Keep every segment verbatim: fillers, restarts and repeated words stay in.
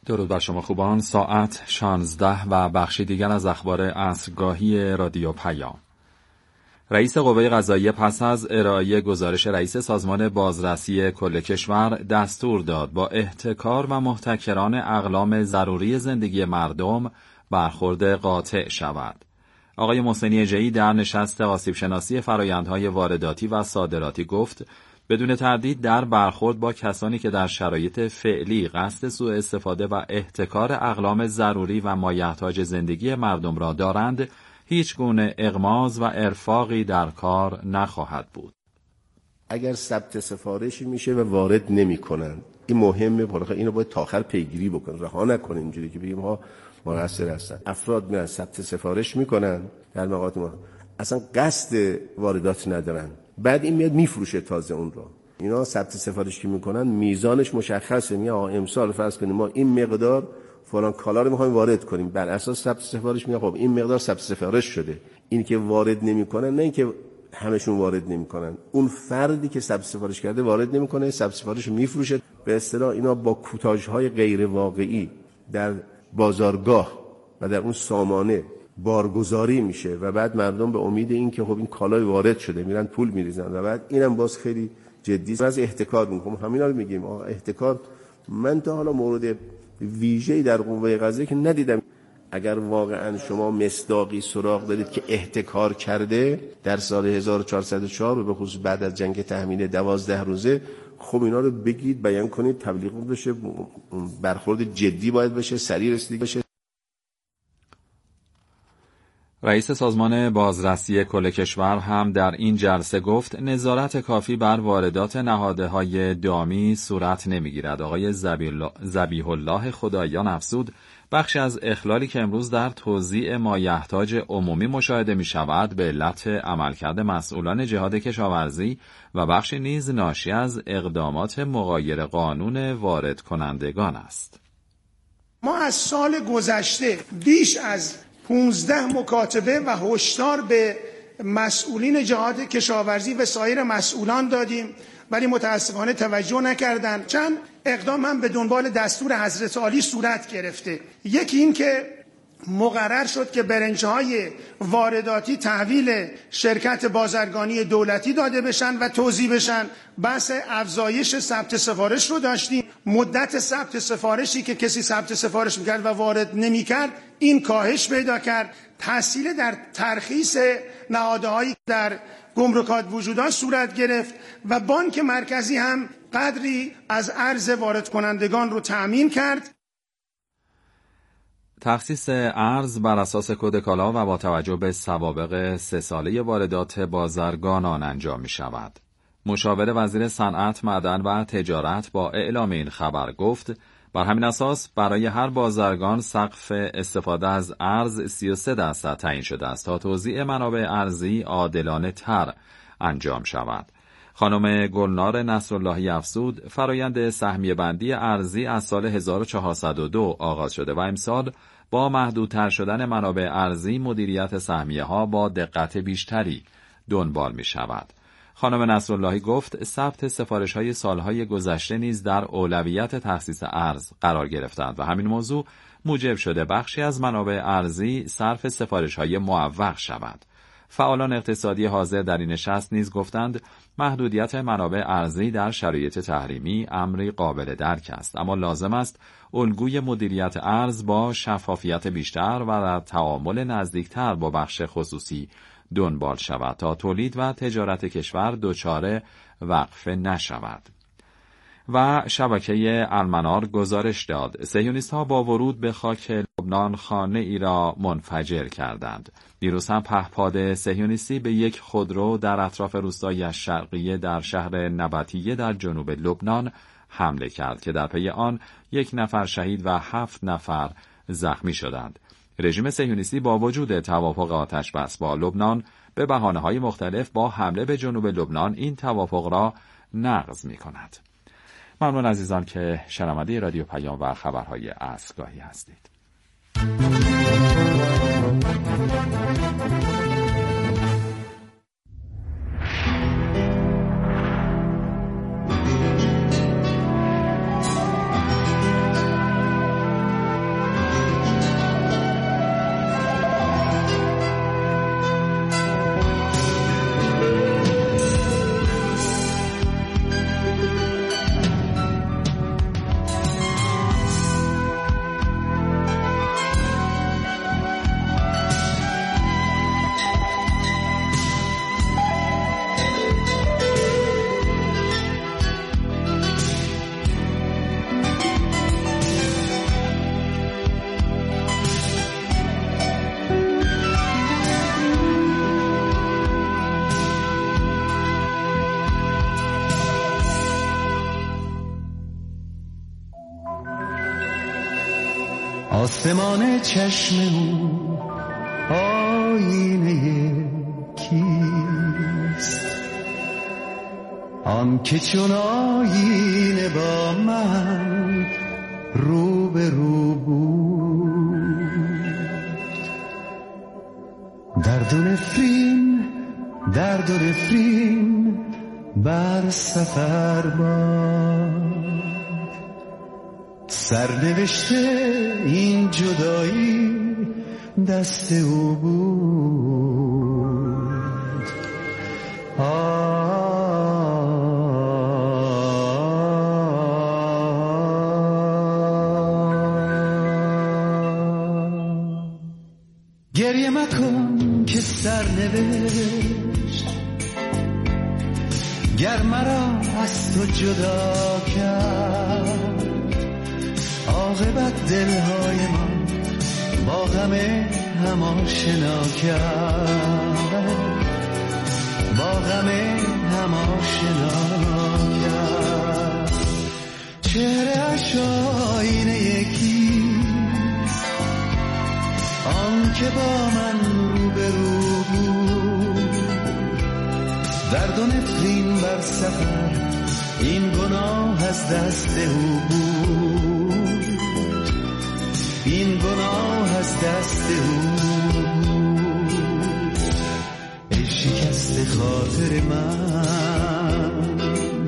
درود بر شما خوبان. ساعت شانزده و بخشی دیگر از اخبار عصرگاهی رادیو پیام. رئیس قوه قضاییه پس از ارائه گزارش رئیس سازمان بازرسی کل کشور دستور داد با احتکار و محتکران اقلام ضروری زندگی مردم برخورد قاطع شود. آقای محسنی اژه‌ای در نشست آسیب شناسی فرآیندهای وارداتی و صادراتی گفت بدون تردید در برخورد با کسانی که در شرایط فعلی قصد سوء استفاده و احتکار اقلام ضروری و مایحتاج زندگی مردم را دارند، هیچ گونه اغماض و ارفاقی در کار نخواهد بود. اگر ثبت سفارشی میشه و وارد نمی‌کنن، این مهمه، بالاخره اینو باید تا آخر پیگیری بکنن، رها نکنن اینجوری که بگیم ها مقصر هستن. افراد میان ثبت سفارش میکنن در مقاطع ما، اصلا قصد واردات ندارن، بعد این میاد میفروشه تازه اون رو. اینا ثبت سفارش که میکنن میزانش مشخصه، میگه آ امسال فرض کنیم ما این مقدار فلان کالا رو میخوایم وارد کنیم، بر اساس ثبت سفارش میگه خب این مقدار ثبت سفارش شده. این که وارد نمیکنن، نه اینکه همشون وارد نمیکنن، اون فردی که ثبت سفارش کرده وارد نمیکنه، ثبت سفارش رو میفروشه. به اصطلاح اینا با کوتاژهای غیر واقعی در بازارگاه و در اون سامانه بارگذاری میشه و بعد مردم به امید این که خب این کالای وارد شده میرن پول میریزن و بعد اینم باز خیلی جدی از احتکار میکنم. همینا رو میگیم احتکار. من تا حالا مورد ویژه‌ای در قوه قضاییه که ندیدم. اگر واقعا شما مصداقی سراغ دارید که احتکار کرده در سال هزار و چهارصد و چهار و به خصوص بعد از جنگ تحمیل دوازده روزه، خب اینا رو بگید، بیان کنید، تبلیغ بشه، برخورد جدی باید بشه، سریع رسیدگی بشه. رئیس سازمان بازرسی کل کشور هم در این جلسه گفت نظارت کافی بر واردات نهادهای دامی صورت نمیگیرد. آقای ذبیح الله خداییان افزود بخشی از اخلالی که امروز در توزیع مایحتاج عمومی مشاهده می شود به علت عملکرد مسئولان جهاد کشاورزی و بخشی نیز ناشی از اقدامات مغایر قانون وارد کنندگان است. ما از سال گذشته بیش از پانزده مکاتبه و هشدار به مسئولین جهاد کشاورزی و سایر مسئولان دادیم، ولی متاسفانه توجه نکردند. چند اقدام هم به دنبال دستور حضرت عالی صورت گرفته. یکی این که مقرر شد که برنج‌های وارداتی تحویل شرکت بازرگانی دولتی داده بشن و توزیع بشن. بحث افزایش ثبت سفارش رو داشتیم. مدت ثبت سفارشی که کسی ثبت سفارش میکرد و وارد نمیکرد این کاهش پیدا کرد. تسهیل در ترخیص نهادهایی در گمرکات وجودات صورت گرفت و بانک مرکزی هم قدری از ارز وارد کنندگان رو تأمین کرد. تخصیص ارز بر اساس کد کالا و با توجه به سوابق سه ساله واردات بازرگانان انجام می شود. مشاور وزیر صنعت، معدن و تجارت با اعلام این خبر گفت بر همین اساس برای هر بازرگان سقف استفاده از ارز سی و سه درصد تعیین شده است تا توزیع منابع ارزی عادلانه تر انجام شود. خانم گلنار نصراللهی افزود فرایند سهمیه بندی ارزی از سال هزار و چهارصد و دو آغاز شده و امسال با محدودتر شدن منابع ارزی مدیریت سهمیه ها با دقت بیشتری دنبال می شود. خانم نصراللهی گفت ثبت سفارش های سالهای گذشته نیز در اولویت تخصیص ارز قرار گرفتند و همین موضوع موجب شده بخشی از منابع ارزی صرف سفارش های معوق شود. فعالان اقتصادی حاضر در این نشست نیز گفتند محدودیت منابع ارزی در شرایط تحریمی امری قابل درک است، اما لازم است الگوی مدیریت ارز با شفافیت بیشتر و در تعامل نزدیکتر با بخش خصوصی دنبال شود تا تولید و تجارت کشور دچار وقفه نشود. و شبکه المنار گزارش داد صهیونیست‌ها با ورود به خاک لبنان خانه ای را منفجر کردند. دیروز هم پهپاد صهیونیستی به یک خودرو در اطراف روستای شرقیه در شهر نبطیه در جنوب لبنان حمله کرد که در پی آن یک نفر شهید و هفت نفر زخمی شدند. رژیم صهیونیستی با وجود توافق آتش‌بس با لبنان به بهانه‌های مختلف با حمله به جنوب لبنان این توافق را نقض می‌کند. ممنون عزیزان که شنونده رادیو پیام و خبرهای عصرگاهی هستید. آسمان چشم او آینه کیست؟ آن که چون آینه با من رو به رو بود. درد و نفرین درد و نفرین بر سفر باد، سرنوشته این جدایی دست او بود. آه گریه مکن که سرنوشت گر مرا از تو جدا کرد، عاقبت دلهای ما با غم هم آشنا کرد، با غم هم آشنا کرد. چهره اش آینه یکیست، آن که با من رو به رو بود. درد و نفرین بر سفر این گناه از دست او بود، این گناه از دست او بود. ای شکست خاطر من،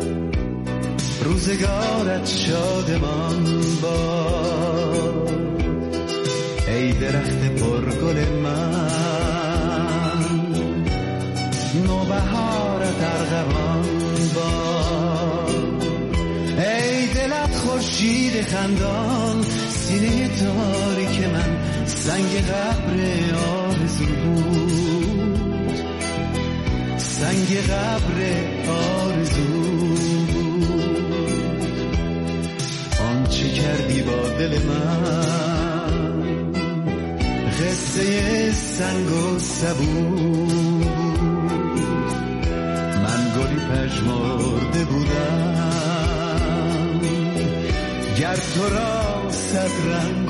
روزگارت شادمان باد. ای درخت پرگل من، نوبهارت ارغوان باد. ای دلت خورشید خندان، سینه تاریک من سنگ قبر آرزو بود، سنگ قبر آرزو بود. آنچه کردی با دل من قصه سنگ و سبو. من گلی پژمرده بودم گر تو را صد رنگ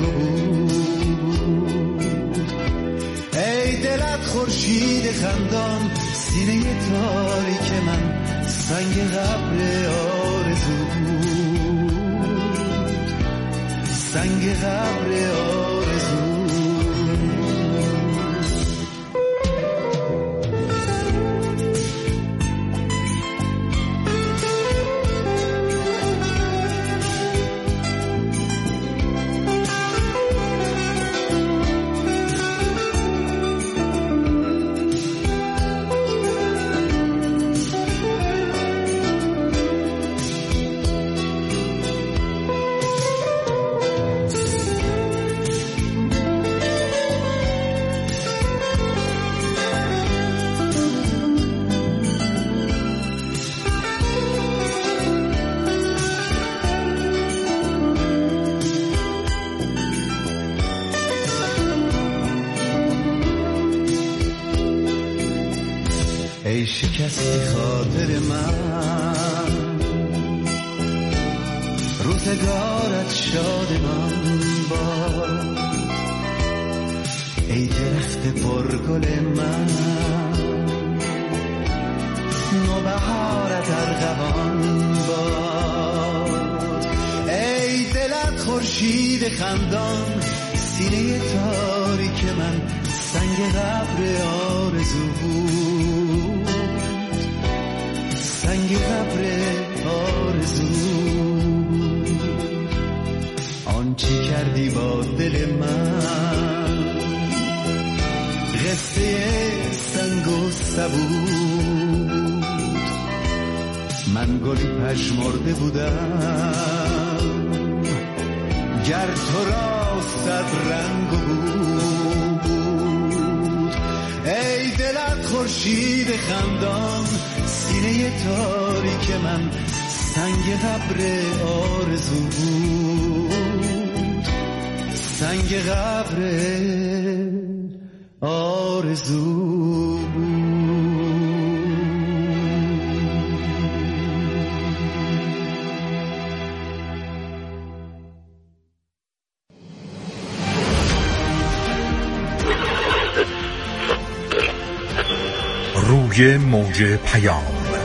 بود. ای دلت خورشید خندان، سینه تاریک من سنگ قبر آرزو بود، سنگ قبر آرزو. ای شکستی خاطر من، روزگارت شادمان باد. ای درخت پرگل من، نوبهارت ارغوان باد. ای دلت خورشید خندان، سینه تاریک من سنگ قبر آرزو بود، سنگ قبر آرزو. آنچه کردی با دل من قصه سنگ و سبو. من گلی پژمرده بودم گر تو را صد رنگ بود. ای دلت خورشید خندان، سینه تاریک من سنگ قبر آرزو بود، سنگ قبر آرزو بود. موج موج پیام.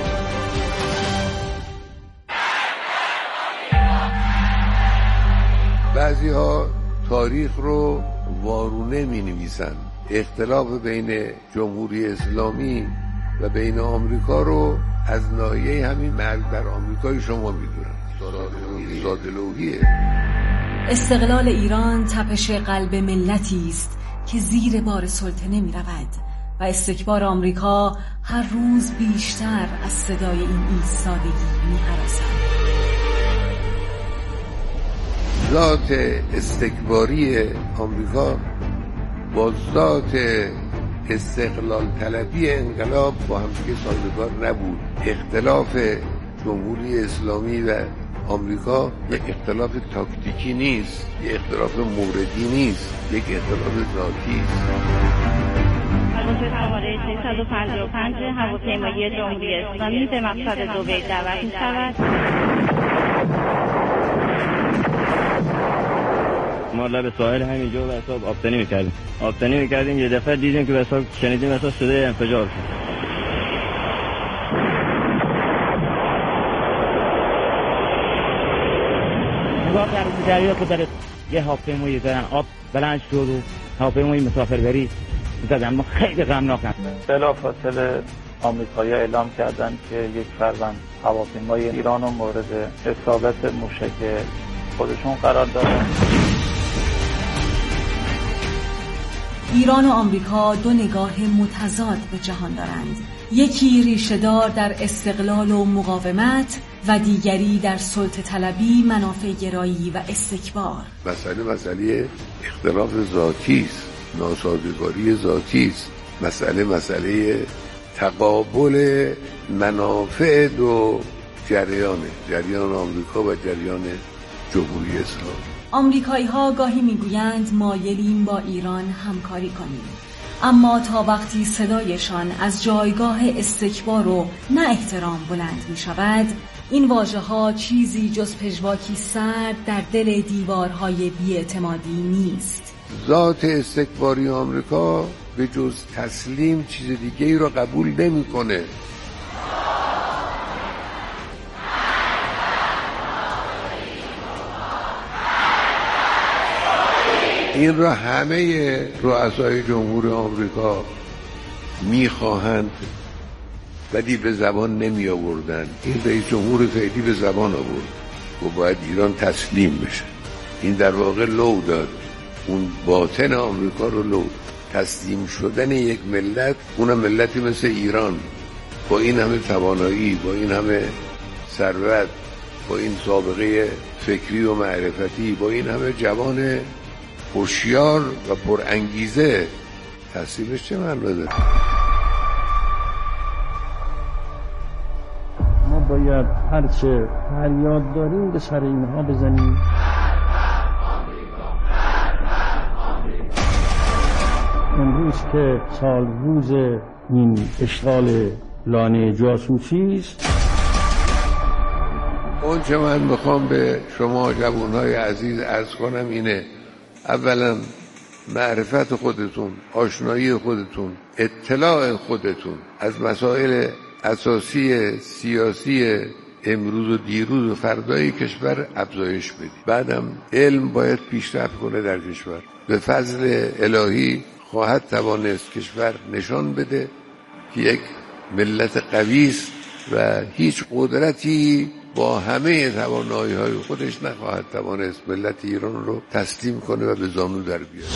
بعضی ها تاریخ رو وارونه می نویسن. اختلاف بین جمهوری اسلامی و بین آمریکا رو از ناحیه همین مرگ در آمریکای شما میدونن. ساده لوحیه. استقلال ایران تپش قلب ملتی است که زیر بار سلطنه می رود و استکبار آمریکا هر روز بیشتر از صدای این ایستادگی می هراسد. ذات استکباری آمریکا با ذات استقلال طلبی انقلاب با هم دیگه سازگار نبود. اختلاف جمهوری اسلامی و آمریکا یک اختلاف تاکتیکی نیست، یک اختلاف موردی نیست، یک اختلاف ذاتی است. پرواز شماره سیصد و پنجاه و پنج هواپیمایی جمهوری اسلامی به مقصد دبی دعوت می‌شود. ما لب ساحل همینجا و حساب آبتنی می‌کردیم. آبتنی می‌کردیم یه دفعه دیدیم که حساب شنیدیم حساب صدای انفجار شد. نگاه در دریا که در یه هواپیمایی دارن آب بلند شد و هواپیمای مسافربری زدن. اما خیلی غمناکن. بلا فاصله آمریکایی‌ها اعلام کردند که یک فروند هواپیمای ایران رو مورد اصابت موشک خودشون قرار دادن. ایران و آمریکا دو نگاه متضاد به جهان دارند. یکی ریشه‌دار در استقلال و مقاومت و دیگری در سلطه طلبی، منافع گرایی و استکبار. مسئله مسئله اختلاف ذاتی است، ناسازگاری ذاتی است. مسئله مسئله تقابل منافع دو جریانه، جریان آمریکا و جریان جمهوری اسلامی. آمریکایی ها گاهی میگویند مایلیم با ایران همکاری کنیم، اما تا وقتی صدایشان از جایگاه استکبار و نه احترام بلند می شود، این واژه ها چیزی جز پژواکی سرد در دل دیوارهای بی‌اعتمادی نیست. ذات استکباری آمریکا به جز تسلیم چیز دیگه ای را قبول نمی کنه. این را همه رؤسای جمهور آمریکا میخواهند ولی به زبان نمی آوردن. این رئیس جمهور فعلی به زبان آورد و باید ایران تسلیم بشه. این در واقع لو داد، اون باطن آمریکا رو لو. تسلیم شدن یک ملت، اونم ملتی مثل ایران با این همه توانایی، با این همه ثروت، با این سابقه فکری و معرفتی، با این همه جوان هوشیار و پر انگیزه، تسلیمش چه معنی داره؟ ما باید هرچه فریاد داریم به سر اینها بزنیم. امروز که سال روز این اشغال لانه جاسوسی است، اون چه من میخوام به شما جوانهای عزیز عرض کنم اینه: اولا معرفت خودتون، آشنایی خودتون، اطلاع خودتون از مسائل اساسی سیاسی امروز و دیروز و فردای کشور افزایش بدید. بعدم علم باید پیشرفت کنه در کشور. به فضل الهی خواهد توانست کشور نشان بده که یک ملت قوی است و هیچ قدرتی با همه توانایی‌های خودش نخواهد توانست ملت ایران رو تسلیم کنه و به زانو در بیاره.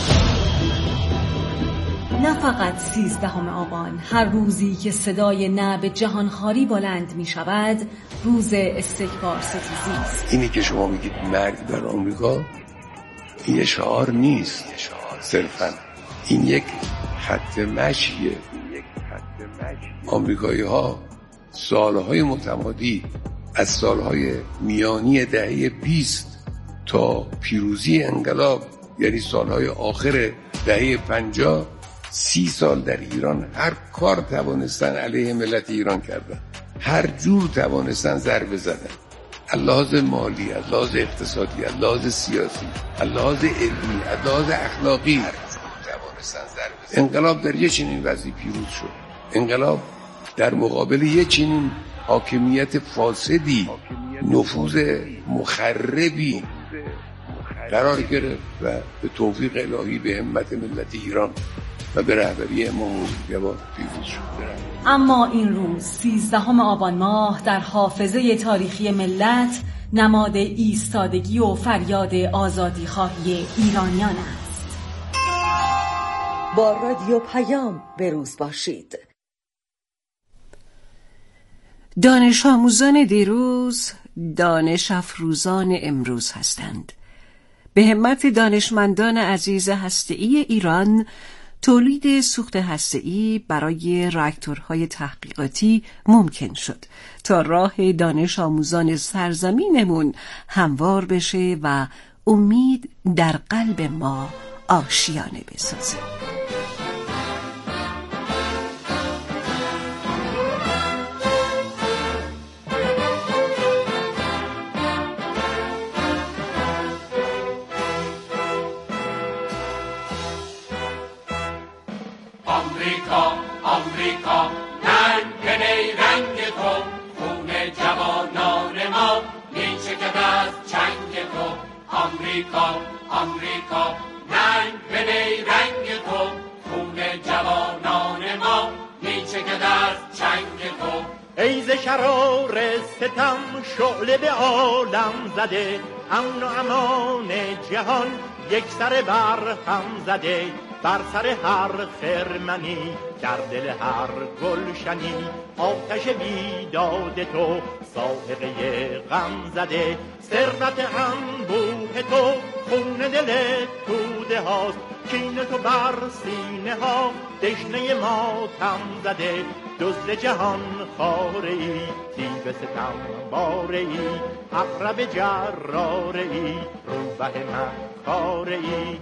نه فقط سیزدهم آبان، هر روزی که صدای نه به جهانخواری بلند می شود، روز استکبار ستیزی است. اینی که شما میگید مرگ در آمریکا، این یه شعار نیست صرفاً، این یک خط مشیه. آمریکایی ها سالهای متمادی از سالهای میانی دهه بیست تا پیروزی انقلاب، یعنی سالهای آخر دهه پنجاه، سی سال در ایران هر کار توانستن علیه ملت ایران کردن، هر جور توانستن ضربه زدن، لحاظ مالی، لحاظ اقتصادی، لحاظ سیاسی، لحاظ علمی، لحاظ اخلاقی، هر جور توانستن ضربه زدن. انقلاب در یه چنین وضعی پیروز شد. انقلاب در مقابل یه چنین حاکمیت فاسدی، نفوذ مخربی قرار گرفت و به توفیق الهی به همت ملت ایران و به رهبری امام جواد پیروز شد. اما این روز سیزدهم آبان ماه در حافظه تاریخی ملت نماد ایستادگی و فریاد آزادی خواهی ایرانیان است. با رادیو پیام به روز باشید. دانش آموزان دیروز دانش افروزان امروز هستند. به همت دانشمندان عزیز هسته‌ای ایران تولید سوخت هسته‌ای برای راکتورهای تحقیقاتی ممکن شد تا راه دانش آموزان سرزمینمون هموار بشه و امید در قلب ما آشیانه بسازه. آمریکا آمریکا رنگ رنگ تو، خون جوانان ما میچکد از چنگ تو. آمریکا آمریکا رنگ رنگ تو، خون جوانان ما میچکد از چنگ تو. ای ز شرار ستم شعله به عالم زده، امن و امان جهان یک سر بر هم زده. بر سر هر خرمنی، در دل هر گلشنی، آتش بیداد تو سائقه غم زده. ثروت انبوه تو خون دل توده هاست، کین تو بر سینه ها دشنه ماتم زده. دزد جهان خاره ای، تیب ستم باره ای، عقرب جراره ای، روبه مکاره ای.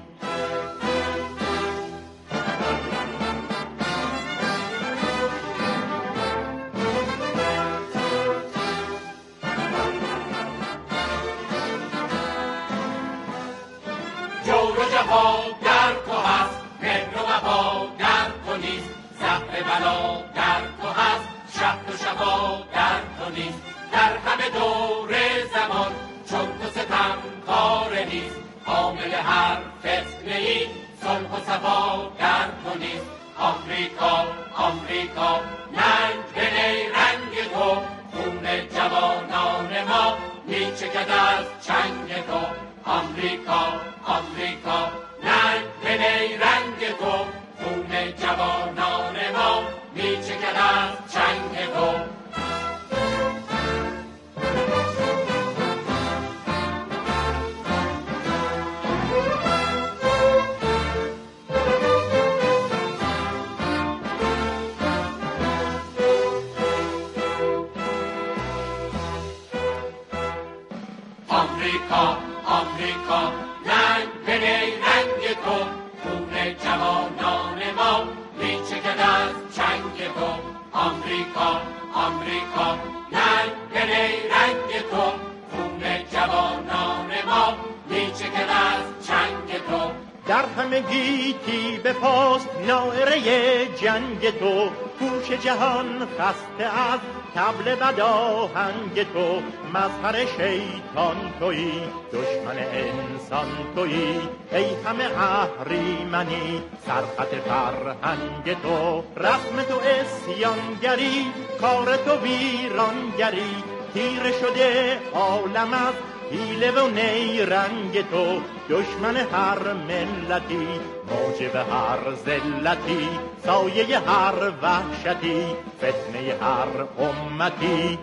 جور و جفا در تو هست، مهر و وفا در تو نیست. زهر بلا در تو هست، شهد و شفا در تو نیست. در همه دور زمان چون تو ستم کار نیست. حامل هر فتنه ای، صلح و صفا در تو نیست. آمریکا آمریکا ننگ بنی رنگ تو، خون جوانان ما میچکد از چنگ تو. آمریکا آمریکا ننگ بنی رنگ تو، خون جوانان ما میچکد از چنگ تو. آمریکا آمریکا ننگ بنی رنگ تو، خون جوانان ما میچکد از چنگ تو. آمریکا آمریکا ننگ بنی رنگ تو، خون جوانان ما میچکد از چنگ تو. در همه گیتی به پاست ناعره جنگ تو، گوش جهان خسته از طبل بداهنگ تو. مظهر شیطان تویی، دشمن انسان تویی، ای همه اهریمنی سرخط فرهنگ تو. رسم تو اسیانگری، کار تو ویرانگری، تیره شده عالم از حیله و نیرنگ تو. دشمن هر ملتی، موجب هر ذلتی، سایه هر وحشتی، فتنه هر امتی.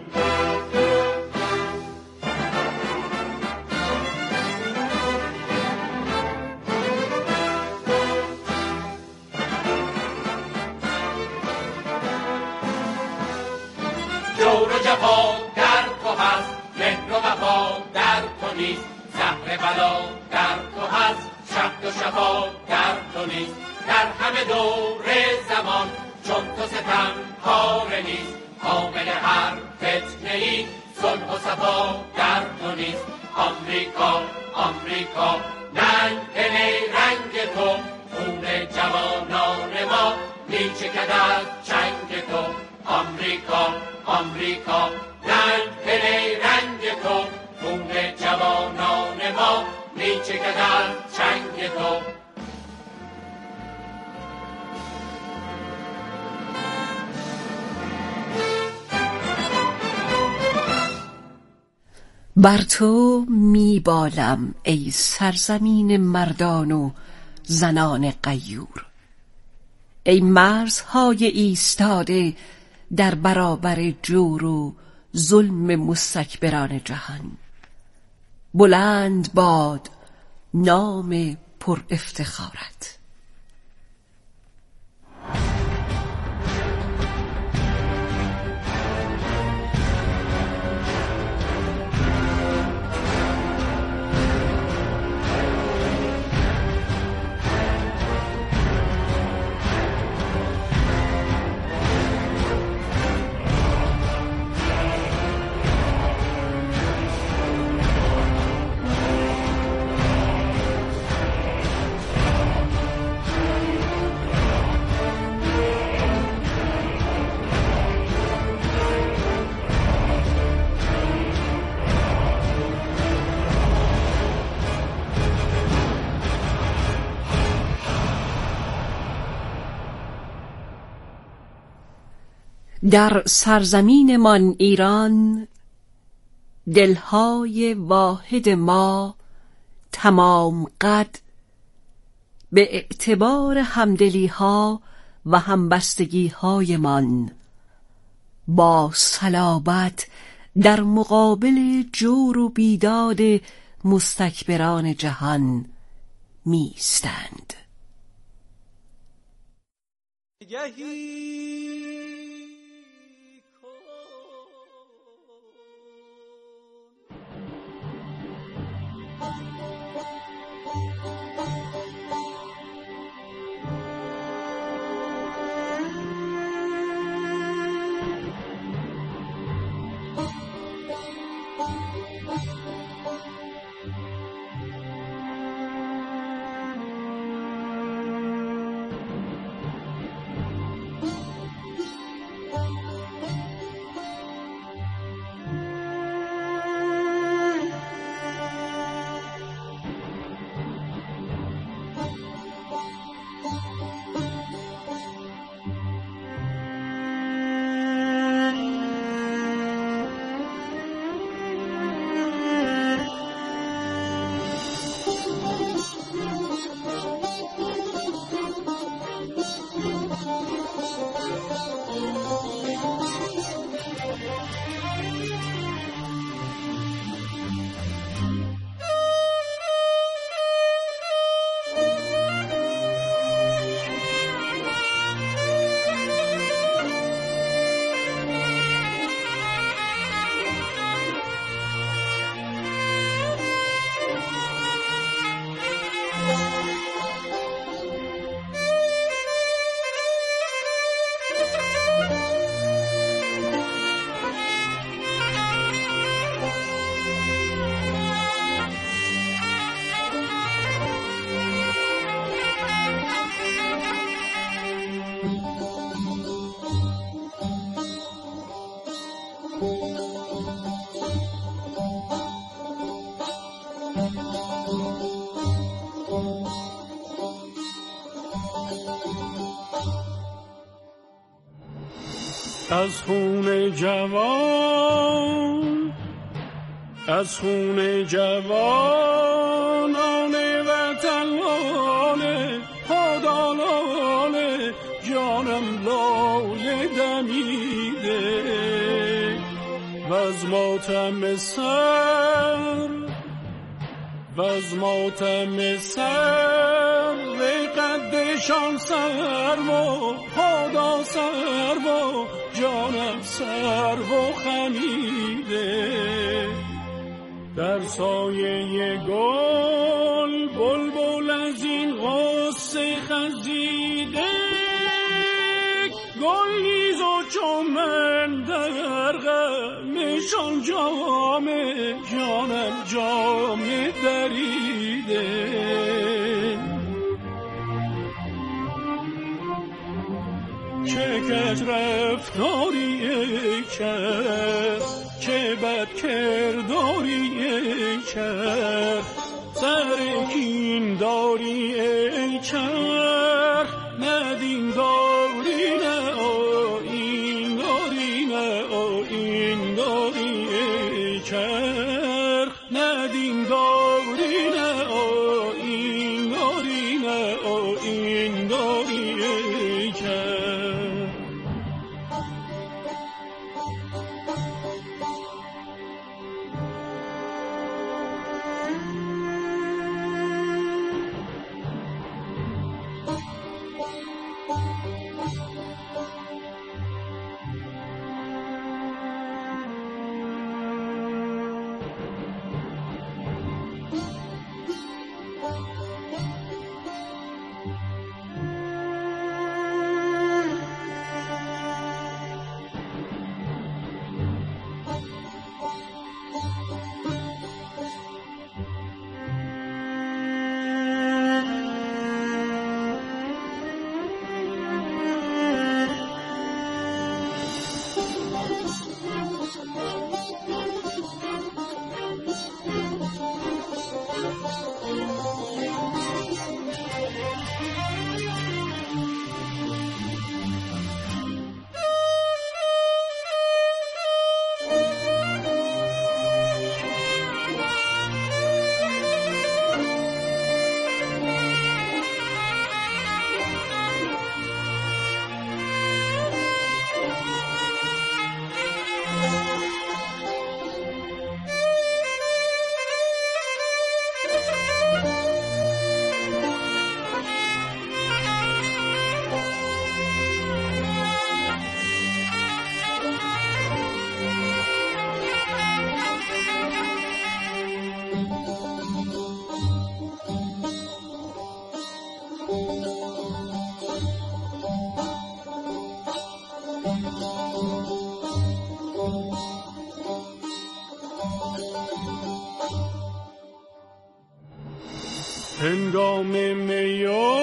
جور و جفا در تو هست، مهر و وفا در تو نیست. زهر بلا در تو هست، شهد و شفا در تو نیست. در همه دور زمان چون تو ستم کار نیست. حامل هر فتنه ای، صلح و صفا در تو نیست. آمریکا آمریکا ننگ بنی رنگ تو، خون جوانان ما میچکد از چنگ تو. آمریکا خون جوانان ما میچکد از چنگ تو. بر تو میبالم ای سرزمین مردان و زنان غیور، ای مرزهای ایستاده در برابر جور و ظلم مستکبران جهان. بلند باد نام پر افتخارت. در سرزمین من ایران دلهای واحد ما تمام قد به اعتبار همدلی ها و همبستگی های من با صلابت در مقابل جور و بیداد مستکبران جهان میستند. از خون جوان از خون جوانان وطنان پادالان جانم لای دمیده و از ماتم سر و از ماتم سر به قدشان سر و پادا سر و جانم سر و خمیده در سایه گل بلبل از این غصه خزیده گل نیز و چمن در غمشان جام جانم جام دریده چه کج رفتاری کرد چه بد کرداری ای چرخ، سر کین داری ای چرخ، ندین داری نه آیین داری نه آیین داری ای چرخ، ندین داری نه آیین داری نه آیین داری ای چرخ. هنگام میو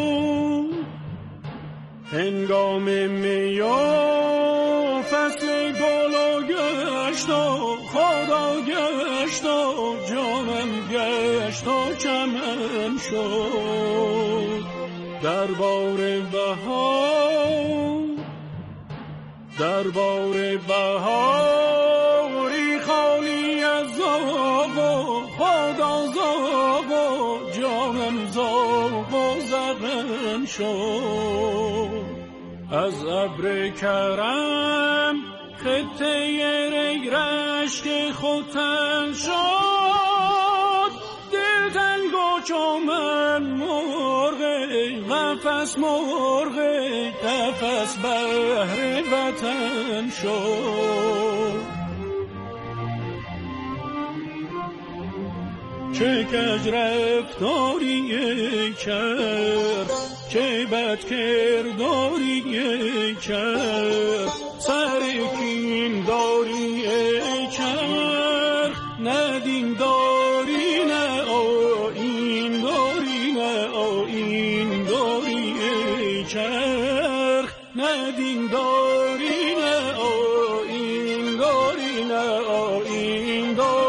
هنگام میو فصل گلا گشت و خدا گشت و جانم گشت و چمن شد. دربار بهار دربار بهاری خالی از زاغ و خدا زاغ و جانم زاغ و زغن شد. از ابر کرم خطه ری رشک ختن شد. دل تنگ و چومن مرغ قفس مرغ قفس بهر وطن شد. چه کج رفتاری ای چرخ، چه بد کرداری ای چرخ، سر کین داری ای چرخ، ندین داری